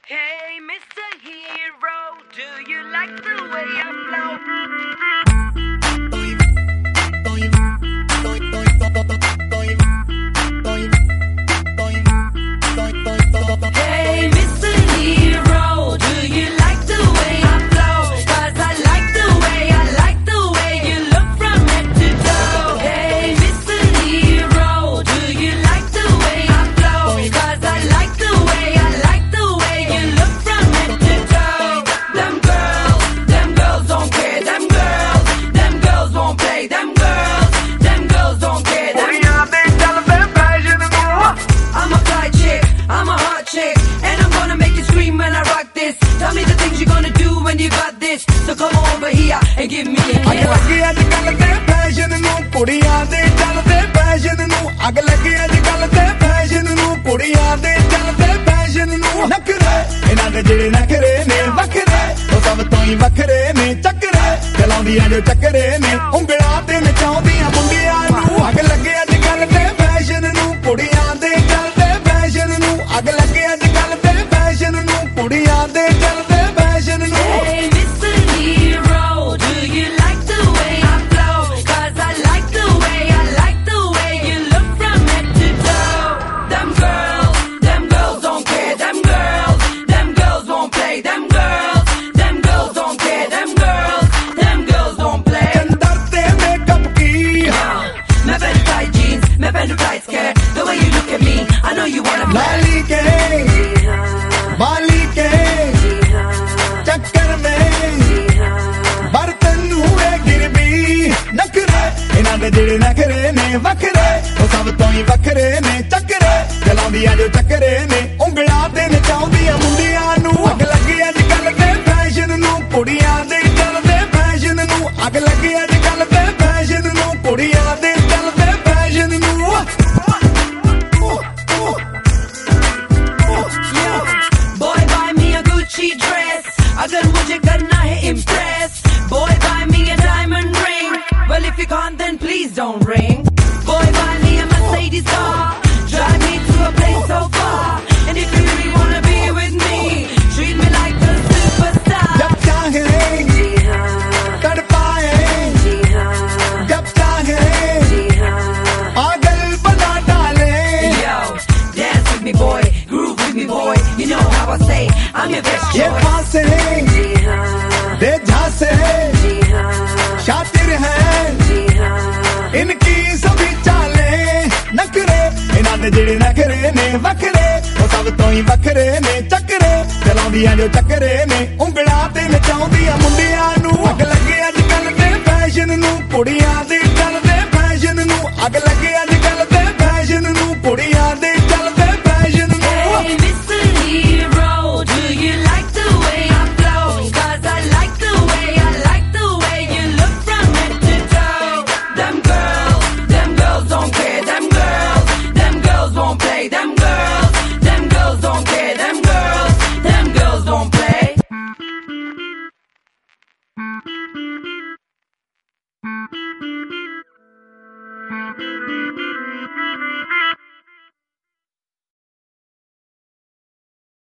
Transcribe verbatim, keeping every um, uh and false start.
Hey, Mister Hero, do you like the way I flow? Hey, Mister Hero, do you like the way I flow? 'Cause I like the way, I like the way you look from head to toe. Hey, Mister Hero, do you like the way I flow? 'Cause I like the way, I like the way you look from head to toe. Them girls, them girls don't care. Them girls, them girls won't play. Them girls, them girls don't care. Them I'm a fly chick, I'm a hot chick, and I'm gonna make you scream when I rock this. Tell me the things you're gonna do when you got this. So come over here and give me a kiss. ਲੱਗੀ ਅੱਜ ਕੱਲ ਤੇ fashion ਨੂੰ ਕੁੜੀਆਂ ਦੇ ਚੱਲਦੇ fashion ਨੂੰ ਅੱਗ ਲੱਗੀ ਅੱਜ ਕੱਲ ਤੇ ਫੈਸ਼ਨ ਨੂੰ ਕੁੜੀਆਂ ਦੇ ਚੱਲਦੇ ਫੈਸ਼ਨ ਨੂੰ ਨਖਰੇ ਇਹਨਾਂ ਦੇ ਜਿਹੜੇ ਨਖਰੇ ਨੇ ਵੱਖਰੇ ਉਹ ਸਭ ਤੋਂ ਹੀ ਵੱਖਰੇ ਨੇ ਚੱਕਰੇ ਚਲਾਉਂਦੀਆਂ ਜੋ ਚੱਕਰੇ ਨੇ ਉਂਗਲਾਂ ਤੇ ਨਚਾਉਂਦੀਆਂ ਮੁੰਡਿਆਂ ਨੂੰ ਅੱਗ ਲੱਗੀ ਅੱਜ ਕੱਲ ਤੇ ਫੈਸ਼ਨ ਨੂੰ ਕੁੜੀਆਂ ਦੇ ਚੱਲਦੇ ਫੈਸ਼ਨ ਨੂੰ ਅੱਗ ਲੱਗੀ ਅੱਜ ਕੱਲ ਤੇ ਫੈਸ਼ਨ ਨੂੰ ਕੁੜੀਆਂ ਦੇ ਚੱਲਦੇ ਫੈਸ਼ਨ ਨੂੰ Hey, Mister Hero, do you like the way I flow? 'Cause I like the way, I like the way you look from head to toe. Them girls, them girls don't care. Them girls, them girls won't play. Them girls, them girls don't care. Them girls, them girls don't play. Chandar ते makeup की मैं पहनू tight jeans, मैं पहनू tight skirt. The way you look at me, I know you wanna play. लाली के बाली के चक्कर में बर्तन हुए गिरबी नखरे इन्हां दे ਜਿਹੜੇ ਨਖਰੇ ਨੇ ਵੱਖਰੇ ਉਹ ਸਭ ਤੋਂ ਹੀ ਵੱਖਰੇ ਨੇ ਚੱਕਰੇ ਚਲਾਉਂਦੀਆਂ ਜੋ ਚੱਕਰੇ ਨੇ ਉਂਗਲਾਂ ਤੇ ਨਚਾਉਂਦੀਆਂ ਮੁੰਡਿਆਂ ਨੂੰ ਅੱਗ ਲੱਗੀ ਅੱਜ ਕੱਲ ਤੇ ਫੈਸ਼ਨ ਨੂੰ ਕੁੜੀਆਂ ਦੇ ਚੱਲਦੇ ਫੈਸ਼ਨ ਨੂੰ ਅੱਗ ਲੱਗੀ ਅੱਜ ਕੱਲ ਤੇ ਫੈਸ਼ਨ ਨੂੰ ਕੁੜੀਆਂ ਦੇ ਚੱਲਦੇ ਫੈਸ਼ਨ ਨੂੰ Boy, buy me a Gucci dress. अगर मुझे करना है impress. Boy, buy me a diamond ring. Well, if you can't, then please don't ring. Boy, buy me a Mercedes car. Drive me to a place so far. And if you really wanna be with me, treat me like a superstar. जब चाहे तड़पाए जब चाहे पागल बना डाले Yo, dance with me, boy. Groove with me, boy. You know how I say, I'm your best ये choice. फांसे दे झांसे शातिर है इनकी सभी चाले नखरे इन्हां दे ਜਿਹੜੇ ਨਖਰੇ ਨੇ ਵੱਖਰੇ ਉਹ ਸਭ ਤੋਂ ਹੀ ਵੱਖਰੇ ਨੇ ਚੱਕਰੇ ਚਲਾਉਂਦੀਆਂ ਜੋ ਚੱਕਰੇ ਨੇ ਉਂਗਲਾਂ ਤੇ ਨਚਾਉਂਦੀਆਂ ਮੁੰਡਿਆਂ